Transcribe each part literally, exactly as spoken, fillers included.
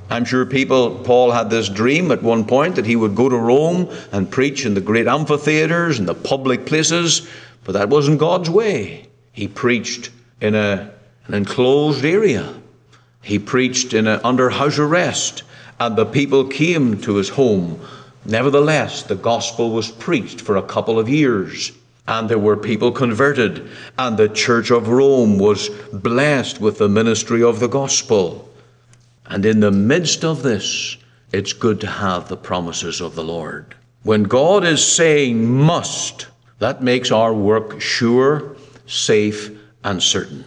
I'm sure people, Paul had this dream at one point that he would go to Rome and preach in the great amphitheaters and the public places, but that wasn't God's way. He preached in a, an enclosed area. He preached in a, under house arrest, and the people came to his home. Nevertheless, the gospel was preached for a couple of years, and there were people converted, and the Church of Rome was blessed with the ministry of the gospel. And in the midst of this, it's good to have the promises of the Lord. When God is saying must, that makes our work sure, safe, and certain.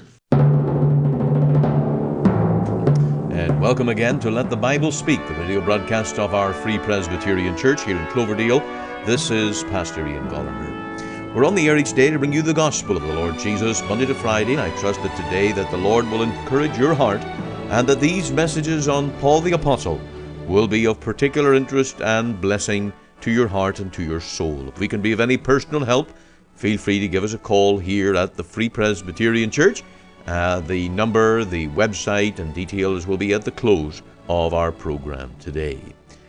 And welcome again to Let the Bible Speak, the radio broadcast of our Free Presbyterian Church here in Cloverdale. This is Pastor Ian Gollaher. We're on the air each day to bring you the gospel of the Lord Jesus, Monday to Friday, and I trust that today that the Lord will encourage your heart and that these messages on Paul the Apostle will be of particular interest and blessing to your heart and to your soul. If we can be of any personal help, feel free to give us a call here at the Free Presbyterian Church. Uh, the number, the website, and details will be at the close of our program today.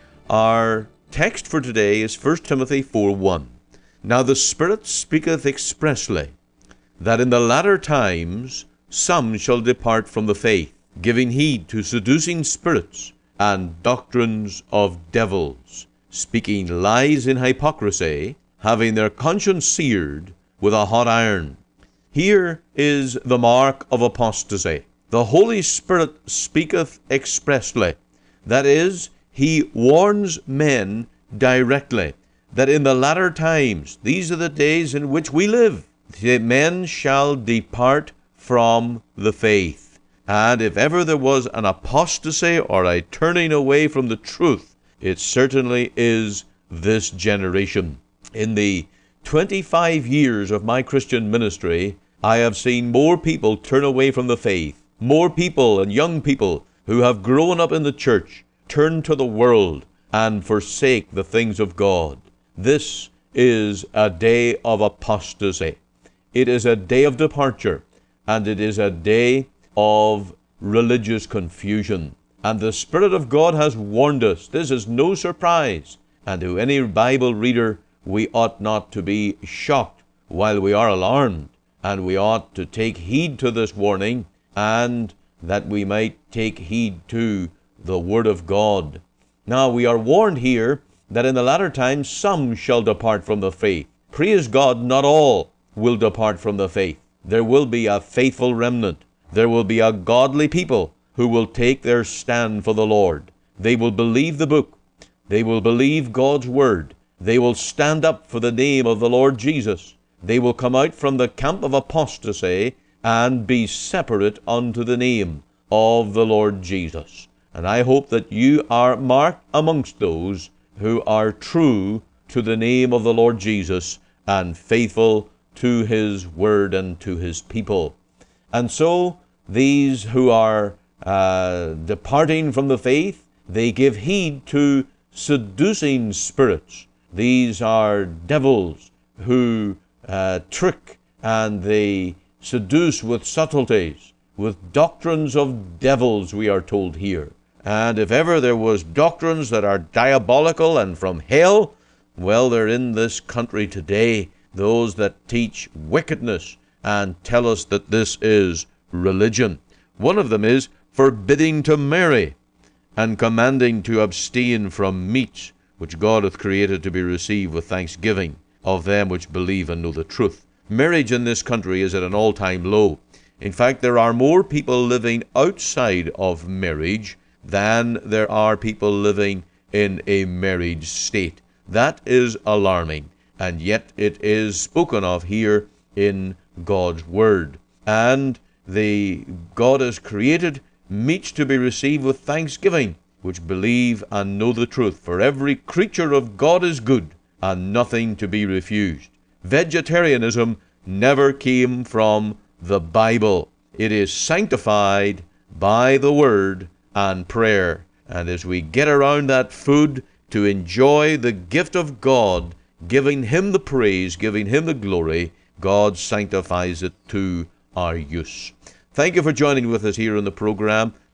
Our text for today is First Timothy four one. Now the Spirit speaketh expressly, that in the latter times some shall depart from the faith, giving heed to seducing spirits and doctrines of devils, speaking lies in hypocrisy, having their conscience seared with a hot iron. Here is the mark of apostasy. The Holy Spirit speaketh expressly. That is, he warns men directly that in the latter times, these are the days in which we live, the men shall depart from the faith. And if ever there was an apostasy or a turning away from the truth, it certainly is this generation. In the twenty-five years of my Christian ministry, I have seen more people turn away from the faith, more people and young people who have grown up in the church turn to the world and forsake the things of God. This is a day of apostasy. It is a day of departure, and it is a day of religious confusion. And the Spirit of God has warned us. This is no surprise. And to any Bible reader, we ought not to be shocked while we are alarmed. And we ought to take heed to this warning, and that we might take heed to the Word of God. Now we are warned here that in the latter times some shall depart from the faith. Praise God, not all will depart from the faith. There will be a faithful remnant. There will be a godly people who will take their stand for the Lord. They will believe the book. They will believe God's word. They will stand up for the name of the Lord Jesus. They will come out from the camp of apostasy and be separate unto the name of the Lord Jesus. And I hope that you are marked amongst those who are true to the name of the Lord Jesus and faithful to his word and to his people. And so these who are uh, departing from the faith, they give heed to seducing spirits. These are devils who uh, trick and they seduce with subtleties, with doctrines of devils, we are told here. And if ever there was doctrines that are diabolical and from hell, well, they're in this country today. Those that teach wickedness and tell us that this is religion. One of them is forbidding to marry and commanding to abstain from meats which God hath created to be received with thanksgiving of them which believe and know the truth. Marriage in this country is at an all-time low. In fact, there are more people living outside of marriage than there are people living in a marriage state. That is alarming, and yet it is spoken of here in God's word. And the God has created meats to be received with thanksgiving, which believe and know the truth. For every creature of God is good, and nothing to be refused. Vegetarianism never came from the Bible. It is sanctified by the Word and prayer. And as we get around that food to enjoy the gift of God, giving Him the praise, giving Him the glory, God sanctifies it to our use. Thank you for joining with us here in the program.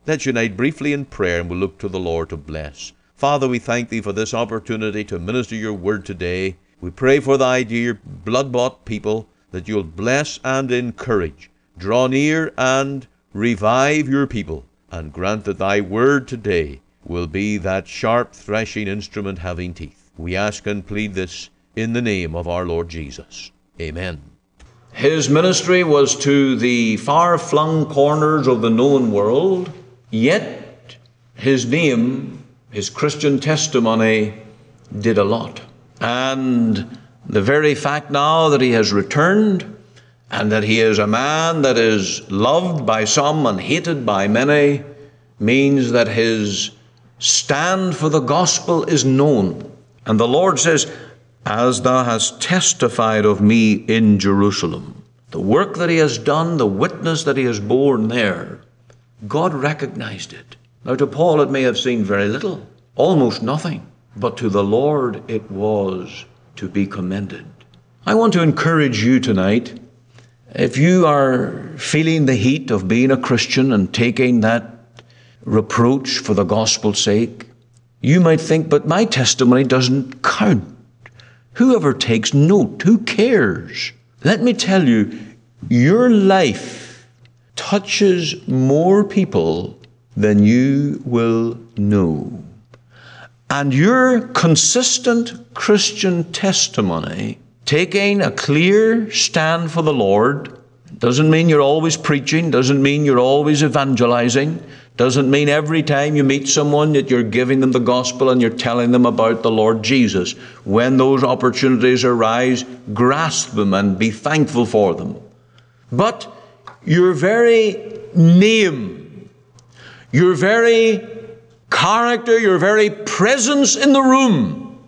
Let's unite briefly in prayer, and we'll look to the Lord to bless. Father, we thank Thee for this opportunity to minister Your word today. We pray for Thy dear blood-bought people, that You'll bless and encourage, draw near and revive Your people, and grant that Thy word today will be that sharp threshing instrument having teeth. We ask and plead this in the name of our Lord Jesus. Amen. His ministry was to the far-flung corners of the known world, yet his name, his Christian testimony, did a lot. And the very fact now that he has returned, and that he is a man that is loved by some and hated by many, means that his stand for the gospel is known. And the Lord says, as thou hast testified of me in Jerusalem. The work that he has done, the witness that he has borne there, God recognized it. Now to Paul it may have seemed very little, almost nothing, but to the Lord it was to be commended. I want to encourage you tonight, if you are feeling the heat of being a Christian and taking that reproach for the gospel's sake, you might think, but my testimony doesn't count. Whoever takes note, who cares? Let me tell you, your life touches more people than you will know. And your consistent Christian testimony, taking a clear stand for the Lord, doesn't mean you're always preaching, doesn't mean you're always evangelizing, doesn't mean every time you meet someone that you're giving them the gospel and you're telling them about the Lord Jesus. When those opportunities arise, grasp them and be thankful for them. But your very name, your very character, your very presence in the room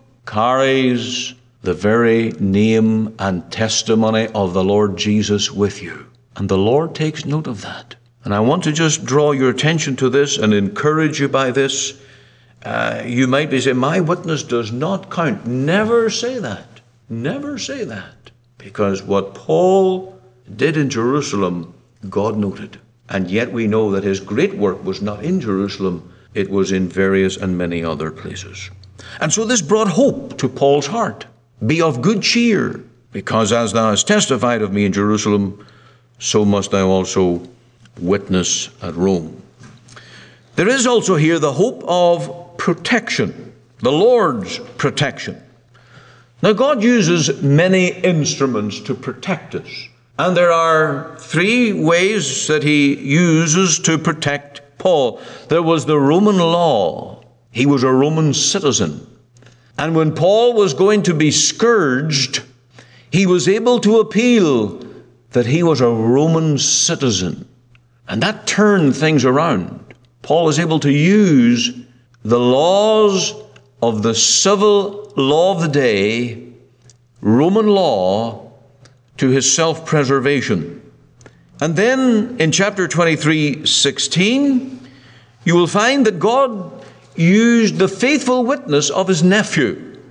carries the very name and testimony of the Lord Jesus with you. And the Lord takes note of that. And I want to just draw your attention to this and encourage you by this. Uh, you might be saying, my witness does not count. Never say that. Never say that. Because what Paul did in Jerusalem, God noted. And yet we know that his great work was not in Jerusalem. It was in various and many other places. And so this brought hope to Paul's heart. Be of good cheer, because as thou hast testified of me in Jerusalem, so must thou also witness at Rome. There is also here the hope of protection, the Lord's protection. Now God uses many instruments to protect us. And there are three ways that he uses to protect Paul. There was the Roman law. He was a Roman citizen. And when Paul was going to be scourged, he was able to appeal that he was a Roman citizen. And that turned things around. Paul is able to use the laws of the civil law of the day, Roman law, to his self-preservation. And then in chapter twenty-three, sixteen, you will find that God used the faithful witness of his nephew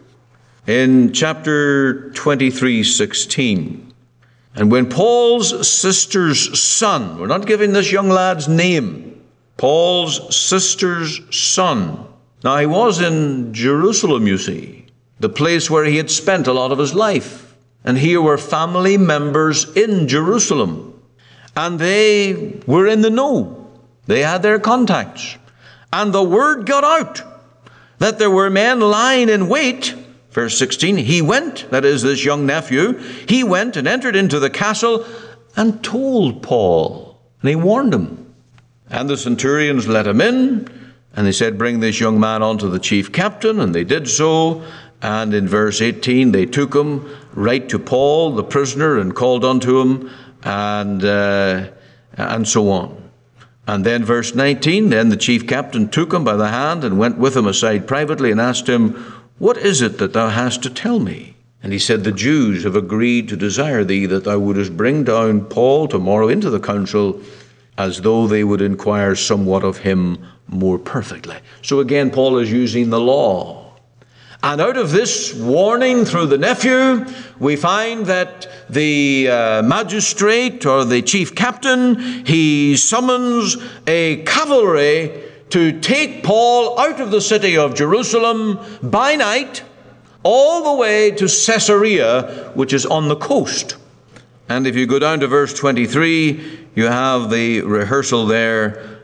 in chapter twenty-three, sixteen. And when Paul's sister's son, we're not giving this young lad's name, Paul's sister's son. Now he was in Jerusalem, you see, the place where he had spent a lot of his life. And here were family members in Jerusalem. And they were in the know. They had their contacts. And the word got out that there were men lying in wait. Verse sixteen, he went, that is this young nephew, he went and entered into the castle and told Paul. And he warned him. And the centurions let him in. And they said, bring this young man unto the chief captain. And they did so. And in verse eighteen, they took him right to Paul, the prisoner, and called unto him, and, uh, and so on. And then verse nineteen, then the chief captain took him by the hand and went with him aside privately and asked him, what is it that thou hast to tell me? And he said, the Jews have agreed to desire thee that thou wouldest bring down Paul tomorrow into the council, as though they would inquire somewhat of him more perfectly. So again, Paul is using the law. And out of this warning through the nephew, we find that the uh, magistrate or the chief captain, he summons a cavalry to take Paul out of the city of Jerusalem by night all the way to Caesarea, which is on the coast. And if you go down to verse twenty-three, you have the rehearsal there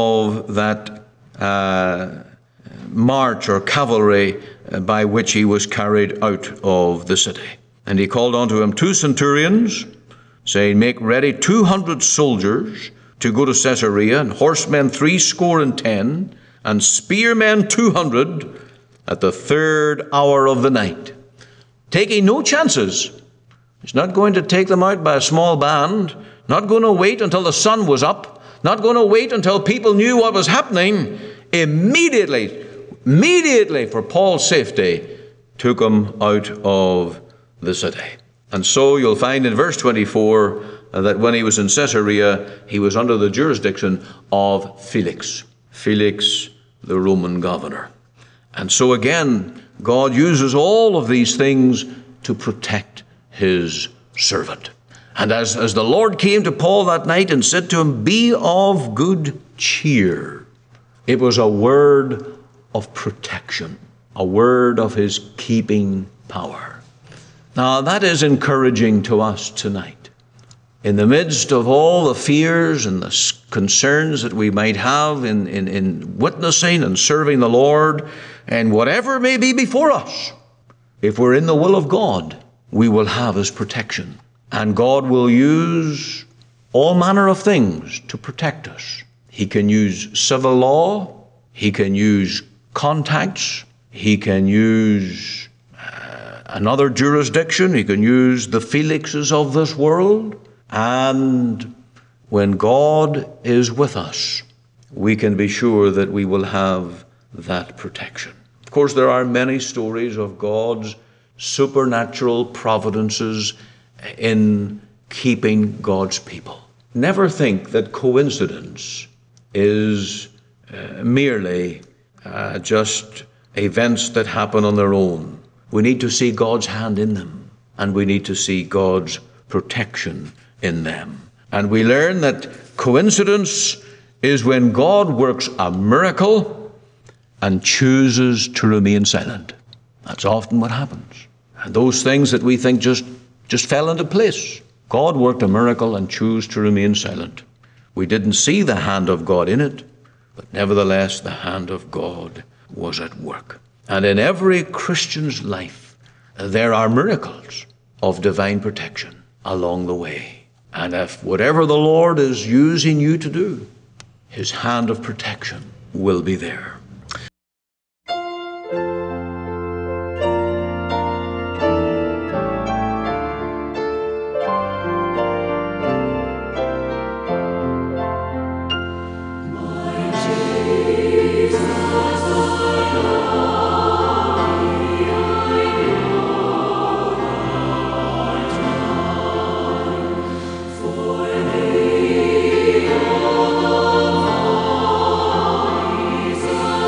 of that uh, march or cavalry by which he was carried out of the city. And he called unto him two centurions, saying, Make ready two hundred soldiers to go to Caesarea, and horsemen threescore and ten, and spearmen two hundred, at the third hour of the night. Taking no chances. He's not going to take them out by a small band, not going to wait until the sun was up, not going to wait until people knew what was happening. Immediately, immediately for Paul's safety, took him out of the city. And so you'll find in verse twenty-four uh, that when he was in Caesarea, he was under the jurisdiction of Felix. Felix, the Roman governor. And so again, God uses all of these things to protect his servant. And as, as the Lord came to Paul that night and said to him, Be of good cheer, it was a word of protection, a word of his keeping power. Now that is encouraging to us tonight. In the midst of all the fears and the concerns that we might have in, in, in witnessing and serving the Lord, and whatever may be before us, if we're in the will of God, we will have his protection. And God will use all manner of things to protect us. He can use civil law. He can use contacts. He can use uh, another jurisdiction. He can use the Felixes of this world. And when God is with us, we can be sure that we will have that protection. Of course, there are many stories of God's supernatural providences in keeping God's people. Never think that coincidence is uh, merely uh, just events that happen on their own. We need to see God's hand in them, and we need to see God's protection in them. And we learn that coincidence is when God works a miracle and chooses to remain silent. That's often what happens. And those things that we think just, just fell into place, God worked a miracle and chose to remain silent. We didn't see the hand of God in it, but nevertheless the hand of God was at work. And in every Christian's life, there are miracles of divine protection along the way. And if whatever the Lord is using you to do, his hand of protection will be there. Jesus.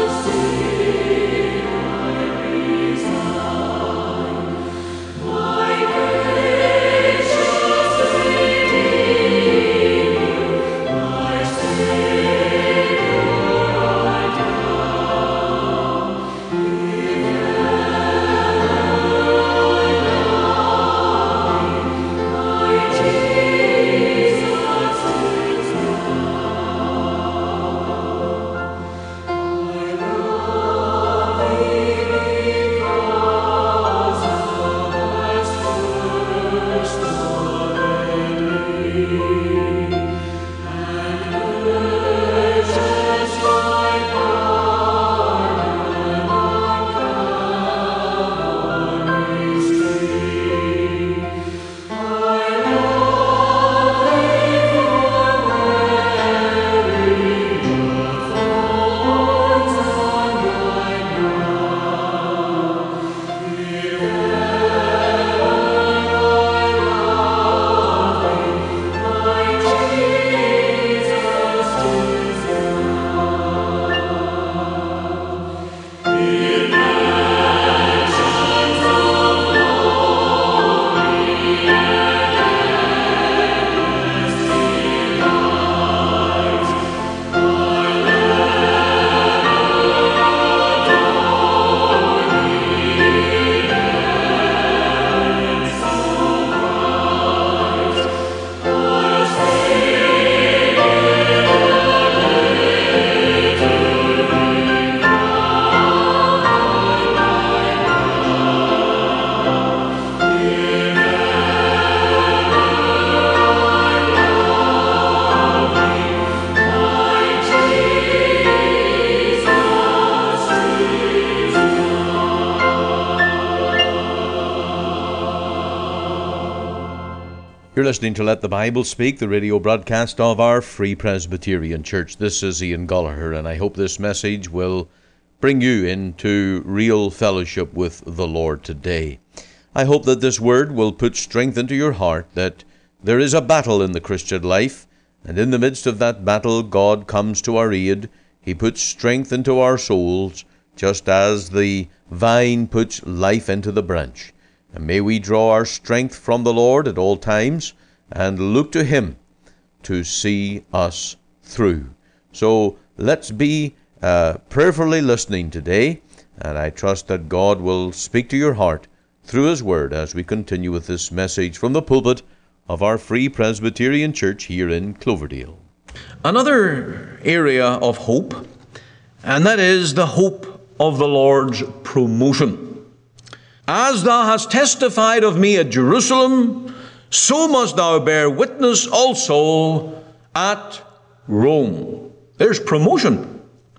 You're listening to Let the Bible Speak, the radio broadcast of our Free Presbyterian Church. This is Ian Gallagher, and I hope this message will bring you into real fellowship with the Lord today. I hope that this word will put strength into your heart, that there is a battle in the Christian life, and in the midst of that battle, God comes to our aid. He puts strength into our souls, just as the vine puts life into the branch. And may we draw our strength from the Lord at all times and look to Him to see us through. So let's be uh, prayerfully listening today, and I trust that God will speak to your heart through His Word as we continue with this message from the pulpit of our Free Presbyterian Church here in Cloverdale. Another area of hope, and that is the hope of the Lord's promotion. As thou hast testified of me at Jerusalem, so must thou bear witness also at Rome. There's promotion.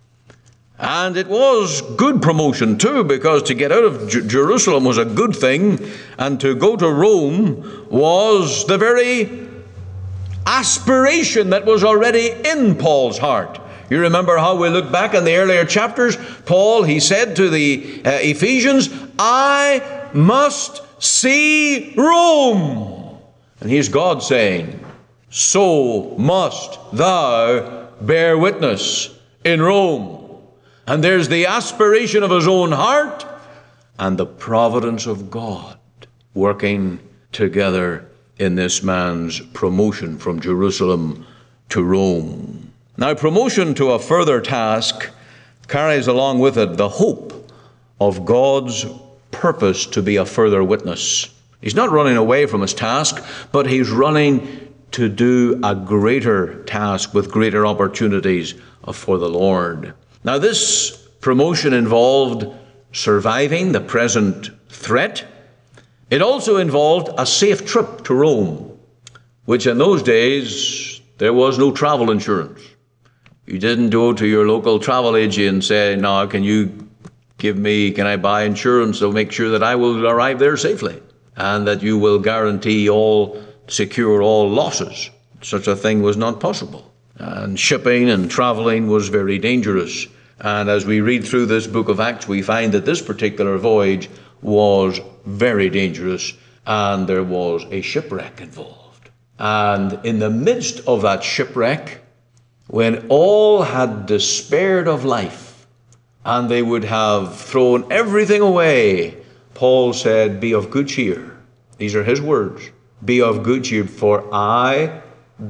And it was good promotion too, because to get out of J- Jerusalem was a good thing, and to go to Rome was the very aspiration that was already in Paul's heart. You remember how we look back in the earlier chapters. Paul, he said to the uh, Ephesians, I must see Rome. And here's God saying, so must thou bear witness in Rome. And there's the aspiration of his own heart and the providence of God working together in this man's promotion from Jerusalem to Rome. Now, promotion to a further task carries along with it the hope of God's purpose to be a further witness. He's not running away from his task, but he's running to do a greater task with greater opportunities for the Lord. Now, this promotion involved surviving the present threat. It also involved a safe trip to Rome, which in those days there was no travel insurance. You didn't go to your local travel agent and say, now, can you give me, can I buy insurance to make sure that I will arrive there safely and that you will guarantee all, secure all losses. Such a thing was not possible. And shipping and traveling was very dangerous. And as we read through this book of Acts, we find that this particular voyage was very dangerous, and there was a shipwreck involved. And in the midst of that shipwreck, when all had despaired of life and they would have thrown everything away, Paul said, be of good cheer. These are his words. Be of good cheer, for I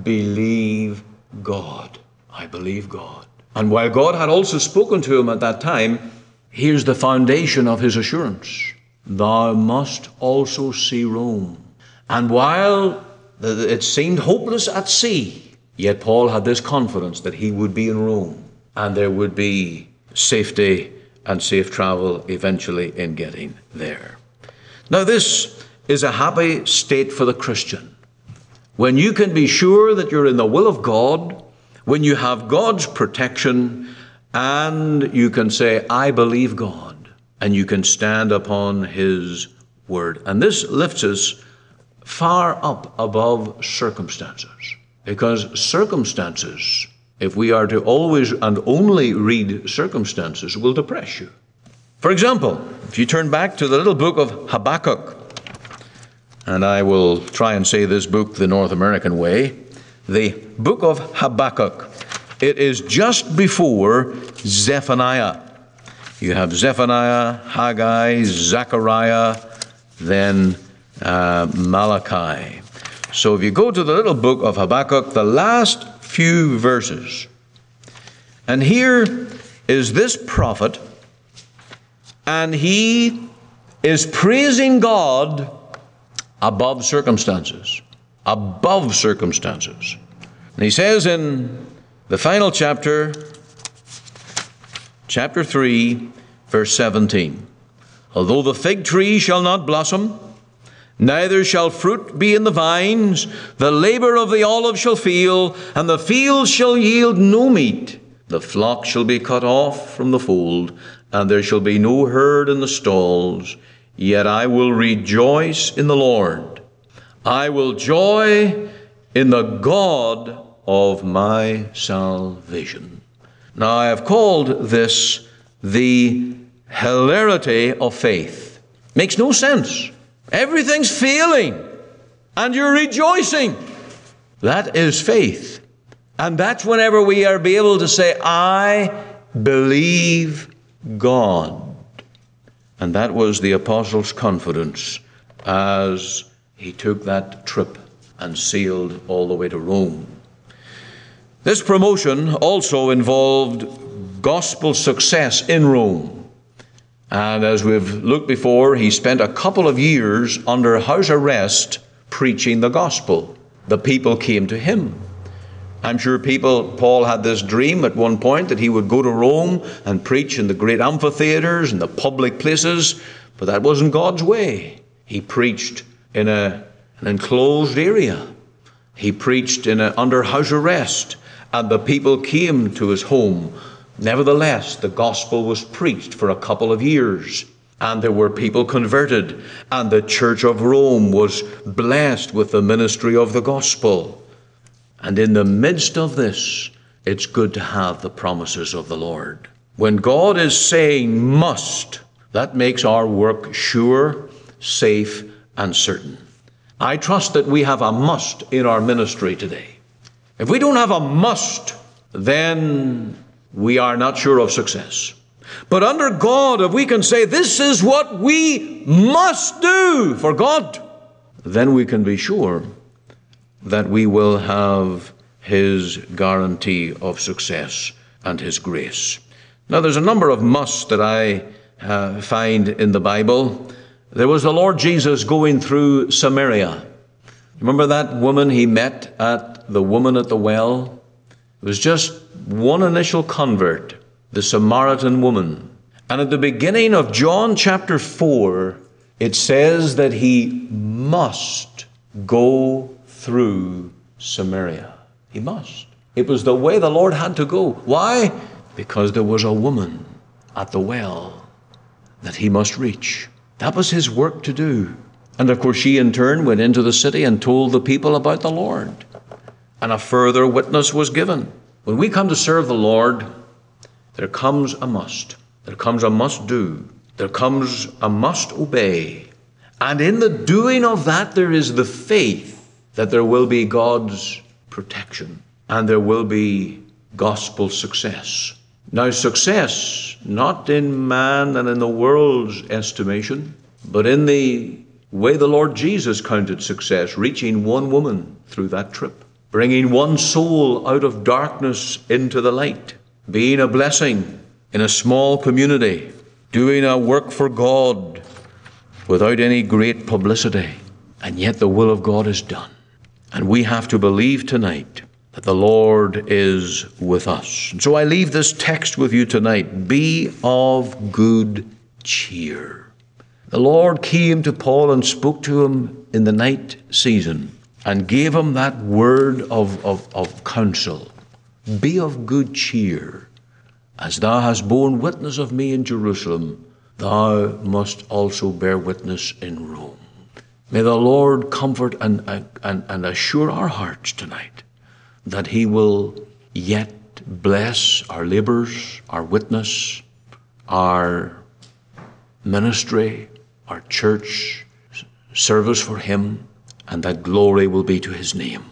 believe God. I believe God. And while God had also spoken to him at that time, here's the foundation of his assurance. Thou must also see Rome. And while it seemed hopeless at sea, yet Paul had this confidence that he would be in Rome and there would be safety and safe travel eventually in getting there. Now, this is a happy state for the Christian. When you can be sure that you're in the will of God, when you have God's protection, and you can say, I believe God, and you can stand upon His word. And this lifts us far up above circumstances. Because circumstances, if we are to always and only read circumstances, will depress you. For example, if you turn back to the little book of Habakkuk, and I will try and say this book the North American way, the book of Habakkuk. It is just before Zephaniah. You have Zephaniah, Haggai, Zechariah, then uh, Malachi. So if you go to the little book of Habakkuk, the last few verses, and here is this prophet, and he is praising God above circumstances. Above circumstances. And he says in the final chapter, chapter three, verse seventeen, although the fig tree shall not blossom, neither shall fruit be in the vines, the labor of the olive shall fail, and the field shall yield no meat. The flock shall be cut off from the fold, and there shall be no herd in the stalls. Yet I will rejoice in the Lord. I will joy in the God of my salvation. Now, I have called this the hilarity of faith. Makes no sense. Everything's failing, and you're rejoicing. That is faith. And that's whenever we are be able to say, I believe God. And that was the apostle's confidence as he took that trip and sailed all the way to Rome. This promotion also involved gospel success in Rome. And as we've looked before, he spent a couple of years under house arrest preaching the gospel. The people came to him. I'm sure people, Paul had this dream at one point that he would go to Rome and preach in the great amphitheaters and the public places, but that wasn't God's way. He preached in a, an enclosed area. He preached in a, under house arrest, and the people came to his home. Nevertheless, the gospel was preached for a couple of years, and there were people converted, and the Church of Rome was blessed with the ministry of the gospel. And in the midst of this, it's good to have the promises of the Lord. When God is saying must, that makes our work sure, safe, and certain. I trust that we have a must in our ministry today. If we don't have a must, then we are not sure of success. But under God, if we can say this is what we must do for God, then we can be sure that we will have his guarantee of success and his grace. Now, there's a number of musts that I uh, find in the Bible. There was the Lord Jesus going through Samaria. Remember that woman he met at the woman at the well? It was just one initial convert, the Samaritan woman. And at the beginning of John chapter four, it says that he must go through Samaria. He must. It was the way the Lord had to go. Why? Because there was a woman at the well that he must reach. That was his work to do. And of course, she in turn went into the city and told the people about the Lord. And a further witness was given. When we come to serve the Lord, there comes a must. There comes a must do. There comes a must obey. And in the doing of that, there is the faith that there will be God's protection and there will be gospel success. Now, success, not in man and in the world's estimation, but in the way the Lord Jesus counted success, reaching one woman through that trip, bringing one soul out of darkness into the light, being a blessing in a small community, doing a work for God without any great publicity. And yet the will of God is done. And we have to believe tonight that the Lord is with us. And so I leave this text with you tonight. Be of good cheer. The Lord came to Paul and spoke to him in the night season and gave him that word of, of, of counsel. Be of good cheer. As thou hast borne witness of me in Jerusalem, thou must also bear witness in Rome. May the Lord comfort and, and, and assure our hearts tonight that he will yet bless our labors, our witness, our ministry, our church service for him, and that glory will be to his name.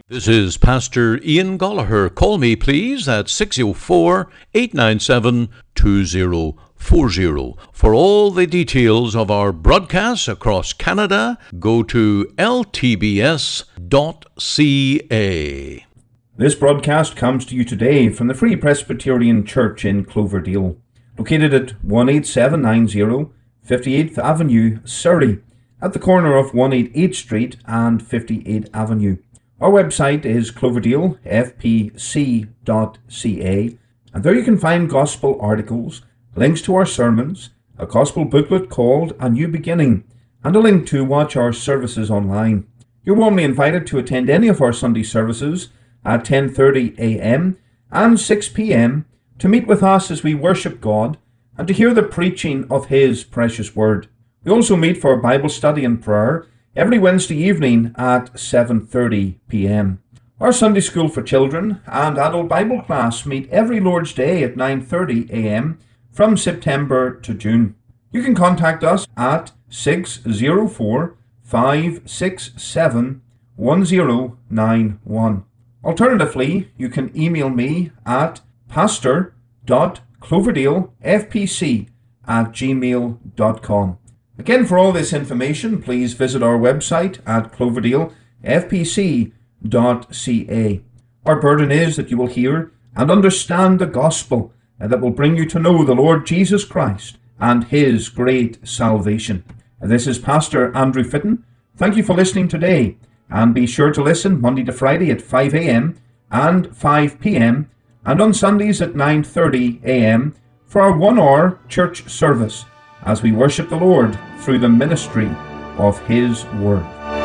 This is Pastor Ian Gallagher. Call me, please, at six oh four, eight nine seven, two oh four oh. For all the details of our broadcasts across Canada, go to l t b s dot c a. This broadcast comes to you today from the Free Presbyterian Church in Cloverdale, located at one eight seven nine zero fifty-eighth Avenue, Surrey, at the corner of one eighty-eighth Street and fifty-eighth Avenue. Our website is cloverdale f p c dot c a, and there you can find gospel articles, links to our sermons, a gospel booklet called A New Beginning, and a link to watch our services online. You're warmly invited to attend any of our Sunday services at ten thirty a m and six p m to meet with us as we worship God and to hear the preaching of His precious Word. We also meet for Bible study and prayer every Wednesday evening at seven thirty p m Our Sunday School for Children and Adult Bible class meet every Lord's Day at nine thirty a m from September to June. You can contact us at six oh four, five six seven, one oh nine one. Alternatively, you can email me at pastor dot cloverdale f p c at gmail dot com. Again, for all this information, please visit our website at cloverdale f p c dot c a. Our burden is that you will hear and understand the gospel and that will bring you to know the Lord Jesus Christ and His great salvation. And this is Pastor Andrew Fitton. Thank you for listening today, and be sure to listen Monday to Friday at five a m and five p m and on Sundays at nine thirty a m for our one-hour church service as we worship the Lord through the ministry of His Word.